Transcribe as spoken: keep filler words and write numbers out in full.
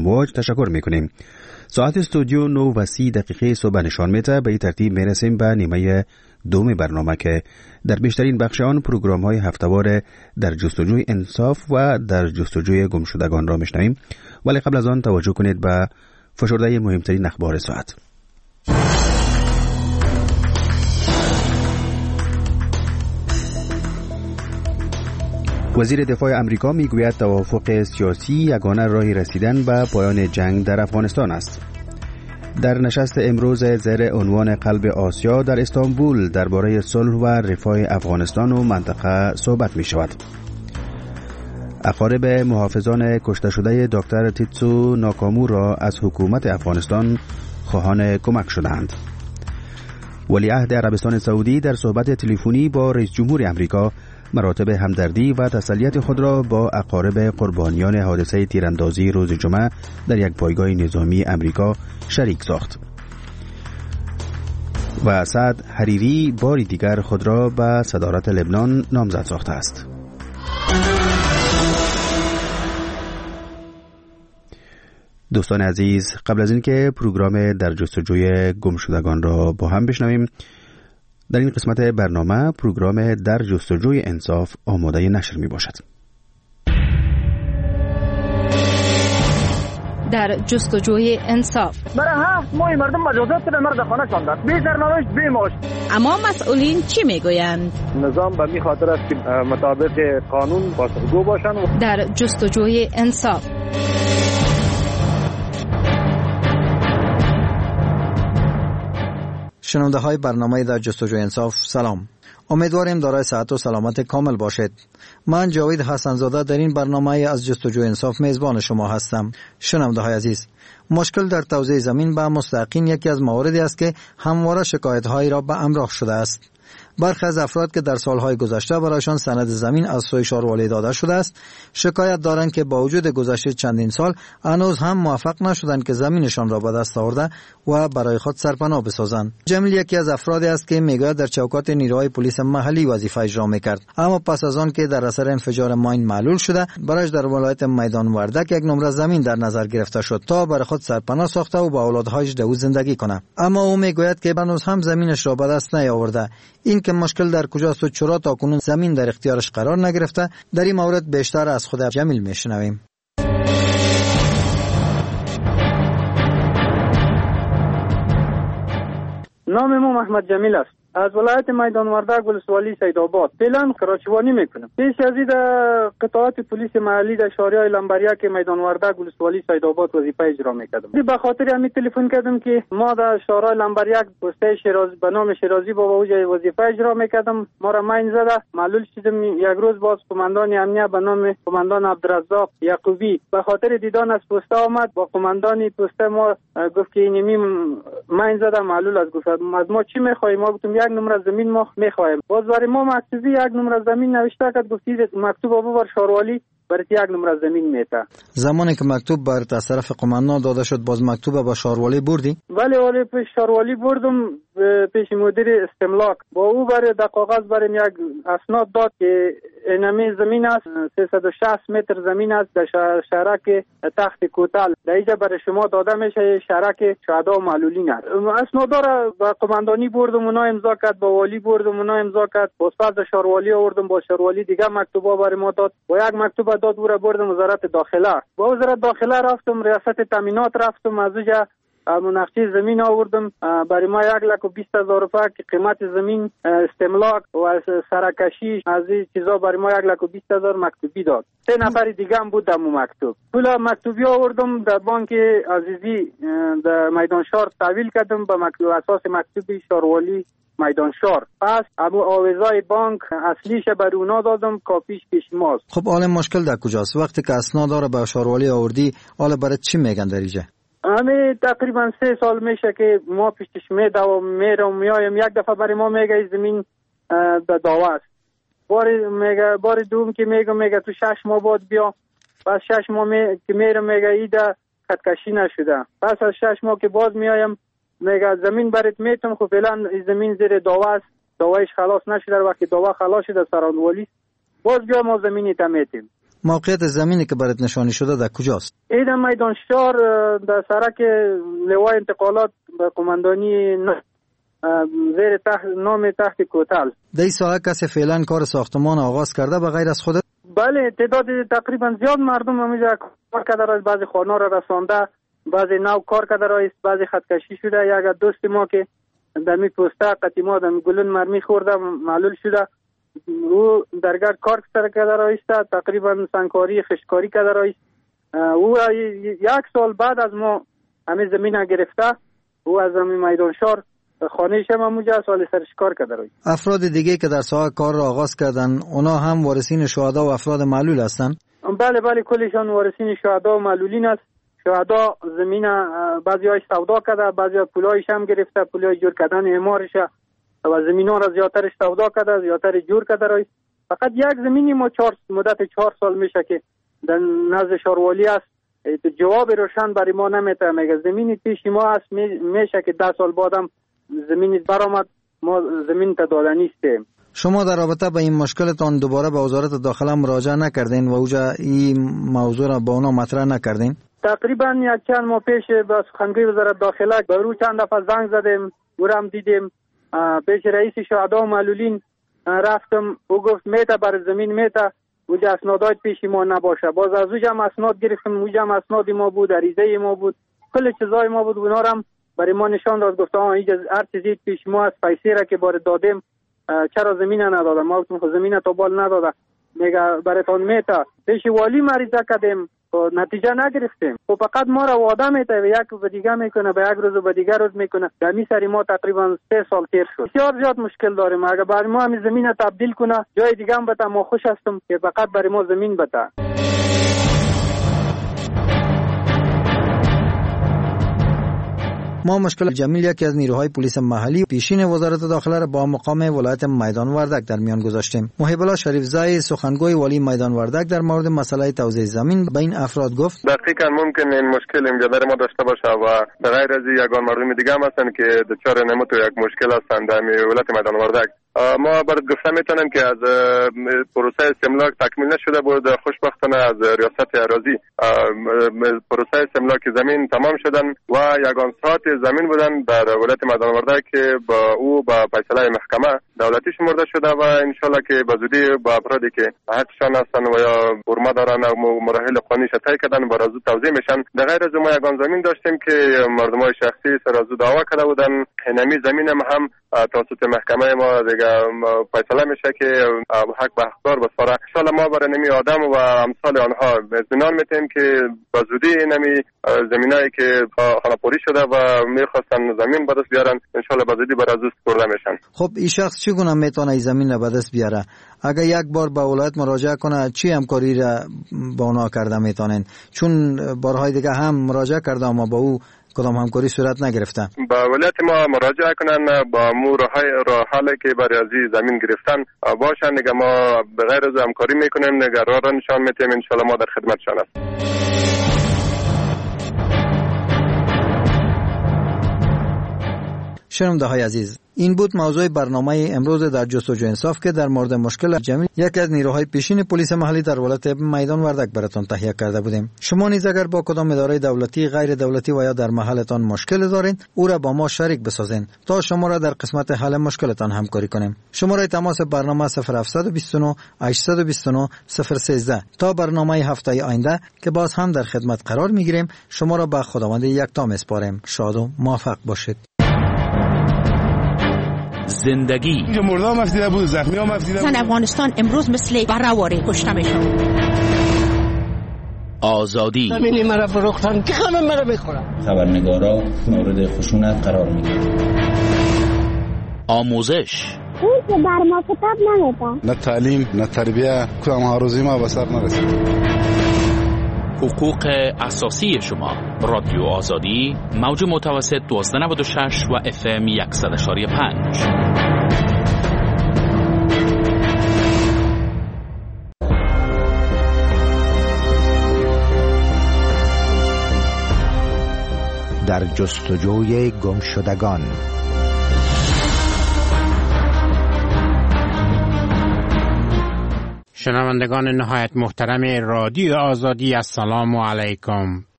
امواج تشکر میکنیم. ساعت استودیو نو و سی دقیقه صبح نشان میده. به این ترتیب میرسیم به نیمه دوم برنامه که در بیشترین بخش آن پروگرام های هفته‌وار در جستجوی انصاف و در جستجوی گمشدگان را میشنویم. ولی قبل از آن توجه کنید به فشرده مهمترین اخبار ساعت. وزیر دفاع امریکا میگوید توافق سیاسی یگانه راه رسیدن به پایان جنگ در افغانستان است. در نشست امروز زیر عنوان قلب آسیا در استانبول درباره صلح و رفاه افغانستان و منطقه صحبت می شود. اقارب محافظان کشته شده دکتر تیتسو ناکامورا از حکومت افغانستان خواهان کمک شدند. ولیعهد عربستان سعودی در صحبت تلفنی با رئیس جمهور امریکا مراتب همدردی و تسلیت خود را با اقارب قربانیان حادثه تیراندازی روز جمعه در یک پایگاه نظامی امریکا شریک ساخت. و سعد حریری باری دیگر خود را به صدارت لبنان نامزد ساخته است. دوستان عزیز، قبل از اینکه پروگرام در جستجوی گمشدگان را با هم بشنویم، در این قسمت برنامه پروگرام در جستجوی انصاف آماده نشر می باشد. در جستجوی انصاف برای هفت ماه مردم مجازات به مرد خانه کندند، بی سرنوشت بی معاش. اما مسئولین چی میگویند؟ نظام به می خاطر است که مطابق قانون پاسخگو باشند. در جستجوی انصاف شنونده های برنامه در جستجوی انصاف، سلام. امیدواریم دارای صحت و سلامت کامل باشید. من جاوید حسنزاده در این برنامه از جستجوی انصاف میزبان شما هستم. شنونده های عزیز، مشکل در توزیع زمین به مستحقین یکی از مواردی است که همواره شکایت هایی را به همراه شده است. برخی از افراد که در سالهای گذشته برایشان سند زمین از سوی شاروالی داده شده است، شکایت دارند که با وجود گذشته چندین سال هنوز هم موفق نشدند که زمینشان را به دست آورده و برای خود سرپناه بسازند. جمیل یکی از افرادی است که میگوید در چوکات نیروهای پلیس محلی وظیفه اجرا میکرد، اما پس از آن که در اثر انفجار ماین معلول شده، برایش در ولایت میدان وردک یک نمره زمین در نظر گرفته شد تا برای خود سرپناه ساخته و با اولادهایش در او زندگی کنه. اما او میگوید که هنوز هم زمینش را به دست نیاورده. این که مشکل در کجاست و چرا تاکنون زمین در اختیارش قرار نگرفته، در این مورد بیشتر از خود جمیل میشنویم. نام ما محمد جمیل است. از ولایت میدان وردک ولسوالی سیدآباد. فعلا کراچوانی میکنم. پیش از این قطعات پلیس محلی در شهرهای لنبریک میدان وردک ولسوالی سیدآباد وظیفه اجرا میکردم. به خاطر همین تلفن کردم که ما در شهرهای لنبریک پسته شیرازی به نام شیرازی بابا اوجه وظیفه اجرا میکردم. ما را ماین زده معلول شدم. یک روز باز قماندان امنیت به نام قماندان عبدالرزاق یعقوبی به خاطر دیدن از پسته آمد. با قماندانی پسته ما گفت که اینمی ماین زده معلول از گفت از ما چی میخوای؟ ما گفتم یک نمره زمین ما میخوایم. باز برای ما مکتوبی یک نمره زمین نوشته کرد، گفتید مکتوب ابو بر شاروالی برای یک نمره زمین میته. زمانی که مکتوب بر طرف قماندان داده شد، باز مکتوب به شاروالی بردی؟ بله ولی پیش شاروالی بردم، پیش مدیر استملاک. با او برای در کاغذ برای یک اسناد داد که اینمی زمین است، سیصد و شصت متر زمین است در شهرک تخت کوتل. در اینجا برای شما داده میشه شهرک شهدا و معلولین است. اسناد را با قماندانی بردم، اونا امضا کرد، با والی بردم، اونا امضا کرد. باز پس شاروالی آوردم، با شاروالی دیگه مکتوبا برای ما داد. با یک مکتوب داد او را بردم وزارت داخله. با وزارت داخله رفتم، ریاست تامینات رفتم، از اونجا مناقشه زمین آوردم. برای ما یک لک و بیست هزار روپیه که قیمت زمین استملاک و سرکشی از این چیزا برای ما یک لک و بیست هزار مکتوبی داد. سه نفر دیگه هم بود در مکتوب. پول مکتوبی آوردم در بانک عزیزی در میدان شهر تحویل کردم به مکتوب اساس مکتوبی شاروالی میدان شهر. پس ابو آویزای بانک اصلیش بر اونا دادم، کاپیش پیش ماست. خب حالا مشکل در کجاست؟ وقتی که اسناد داره به شاروالی آوردی، حالا برای چی میگن در اینجا؟ همه تقریبا سه سال میشه که ما پیشش میدوام میرم میایم. یک دفعه برای ما میگه زمین در دعوا است. بار میگه بار دوم که میگه میگه تو شش ماه بعد بیا. پس شش ماه می... که میرم میگه ایده خطکشی نشده. پس از شش ماه که باز میایم میگه زمین برات میتم. خب فعلا زمین زیر دعوا است، دعوایش خلاص نشده. وقتی دعوا خلاص شده سرانوالی باز بیا ما زمینی تا میتیم. موقعیت زمینی که برات نشانی شده در کجاست؟ این میدان شهر در سرک لوای انتقالات به قماندانی زیر تحت نام تحت کوتل. در این ساحه کسی فعلا کار ساختمان آغاز کرده به غیر از خودت؟ بله، تعداد تقریبا زیاد مردم همینجا کار کرده را، بعضی خانه را رسانده، بعضی نو کار کرده را، بعضی خطکشی شده. یک دوست ما که در می پوسته قدیما در گلون مرمی خورده معلول شده، او درگاه کار کرده را است، تقریبا سنگکاری خشکاری کرده را است. او یک سال بعد از ما همین زمین گرفته، او از همین میدان شهر خانه شما موجه سال سرش کار کرده را. افراد دیگه که در ساحه کار را آغاز کردن اونا هم وارثین شهدا و افراد معلول هستند؟ بله بله، کلشان وارثین شهدا و معلولین است. شهدا زمین بعضی های سودا کرده، بعضی ها پولایش هم گرفته، پولای جور کردن اعمارش و زمین ها را زیادترش سودا کرده، زیادتر جور کرده رای. فقط یک زمینی ما چهار مدت چهار سال میشه که در نزد شاروالی است، جواب روشن برای ما نمیده. میگه زمینی پیش ما است، میشه که ده سال بعدم زمینی برآمد، ما زمین تا داده نیستیم. شما در رابطه با این مشکلتان دوباره به وزارت داخله مراجعه نکردین و اوجا این موضوع را با اونا مطرح نکردین؟ تقریبا یک چند ماه پیش با سخنگوی وزارت داخله به رو چند دفعه زنگ زدیم، او را هم دیدیم. پیش رئیس شهدا و معلولین رفتم، او گفت میته بر زمین میته، اوجا اسنادات پیش ما نباشه. باز از اوجا هم اسناد گرفتم، اوجا هم اسناد ما بود، عریضه ما بود، کل چیزای ما بود. اونا هم برای ما نشان داد، گفت آها اینجا هر چیزی پیش ما است، پیسه را که بار دادیم چرا زمین نداده؟ ما گفتم زمین تا بال نداده. میگه براتون میته. پیش والی مریضه کردیم، نتیجه نگرفتیم. خب فقط ما را وعده میده و یک به دیگه میکنه، به یک روز به دیگه روز میکنه. در می سری ما تقریبا سه سال تیر شد. بسیار زیاد مشکل داریم. اگه برای ما همین زمین تبدیل کنه جای دیگه هم بده، ما خوش هستم که فقط برای ما زمین بده. ما مشکل جمیل یکی از نیروهای پلیس محلی پیشین وزارت داخله را با مقام ولایت میدان وردک در میان گذاشتیم. محب الله شریف زای سخنگوی والی میدان وردک در مورد مسئله توزیع زمین به این افراد گفت دقیقاً ممکن این مشکل اینجا در ما داشته باشه و غیر از یگان مردم دیگه هم هستن که دچار نموت و یک مشکل هستند در ولایت میدان وردک. ما برات گفته میتونم که از پروسه استملاک تکمیل نشده بود. خوشبختانه از ریاست اراضی پروسه استملاک زمین تمام شدن و یگان ساعت زمین بودن در ولایت میدان وردک که با او با فیصله محکمه دولتی شمرده شده و انشالله که به زودی با افرادی که حقشان هستن و یا برما دارن و مراحل قانونی طی کردن با رازو توزیع میشن. در غیر از ما یگان زمین داشتیم که مردمای شخصی سر از دعوا کرده بودن. اینمی زمین هم توسط محکمه ما دیگه فیصله میشه که حق به حقدار بسپاره. ان شاء الله ما برای نمی آدم و امثال آنها اطمینان میتیم که به زودی نمی زمینایی که خانه‌پوری شده و میخواستن زمین به دست بیارن ان شاء الله به زودی بر از دست برده میشن. خب این شخص چگونه میتونه این زمین را به دست بیاره؟ اگر یک بار به ولایت مراجعه کنه چی همکاری را با اونا کرده میتونن؟ چون بارهای دیگه هم مراجعه کرده اما با او کدام همکاری صورت نگرفته. با ولایت ما مراجعه کنن با مو راه حالی که برای از زمین گرفتن باشن دیگه ما به غیر از همکاری میکنیم دیگه راه را نشان میتیم. ان شاء الله ما در خدمتشان هستیم. شنونده های عزیز، این بود موضوع برنامه امروز در جستجو انصاف که در مورد مشکل جمیل یکی از نیروهای پیشین پلیس محلی در ولایت میدان وردک براتون تهیه کرده بودیم. شما نیز اگر با کدام اداره دولتی، غیر دولتی و یا در محلتان مشکل دارین او را با ما شریک بسازین تا شما را در قسمت حل مشکلتان همکاری کنیم. شماره تماس برنامه صفر هفت دو نه هشت دو نه صفر یک سه. تا برنامه هفته آینده که باز هم در خدمت قرار میگیریم شما را به خداوند یکتا میسپاریم. شاد و موفق باشید. زندگی مردم مفیده بود، زخمی ها مفیده بود. زن افغانستان امروز مثل برهواره کشته میشن. آزادی زمینی مرا فروختن که همه مرا میخورن. خبرنگارا مورد خشونت قرار میگیرن. آموزش اون که بر ما کتاب نمیده. نه تعلیم نه تربیه کدام هاروزی ما به سر نرسید. حقوق اساسی شما. رادیو آزادی موج متوسط دوازده نود و شش و اف ام صد و پنج. در جستجوی گمشدگان. شنوندگان نهایت محترم رادیو آزادی، السلام علیکم.